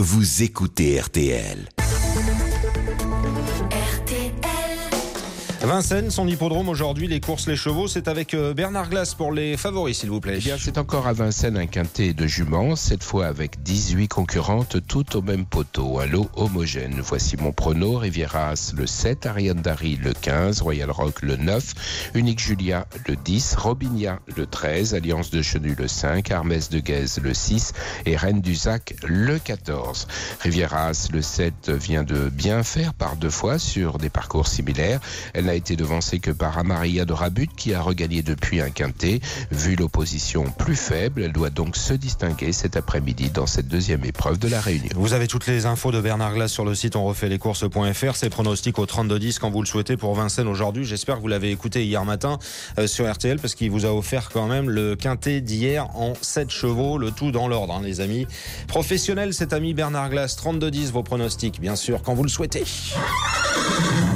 vous écoutez RTL. Vincennes, son hippodrome aujourd'hui, les courses, les chevaux, c'est avec Bernard Glass pour les favoris, s'il vous plaît. Eh bien, c'est encore à Vincennes un quintet de juments, cette fois avec 18 concurrentes, toutes au même poteau, un lot homogène. Voici mon prono: Rivieras le 7, Ariane Dari le 15, Royal Rock le 9, Unique Julia le 10, Robinia le 13, Alliance de Chenu le 5, Armès de Guèze le 6 et Reine du Zac le 14. Rivieras le 7 vient de bien faire par 2 fois sur des parcours similaires. Elle n'a été devancée que par Amaria de Rabut qui a regagné depuis un quintet. Vu l'opposition plus faible, elle doit donc se distinguer cet après-midi dans cette deuxième épreuve de la Réunion. Vous avez toutes les infos de Bernard Glass sur le site onrefaitlescourses.fr. Ses pronostics au 32-10 quand vous le souhaitez pour Vincennes aujourd'hui. J'espère que vous l'avez écouté hier matin sur RTL parce qu'il vous a offert quand même le quintet d'hier en 7 chevaux, le tout dans l'ordre, les amis. Professionnel, cet ami Bernard Glass, 32-10 vos pronostics, bien sûr, quand vous le souhaitez.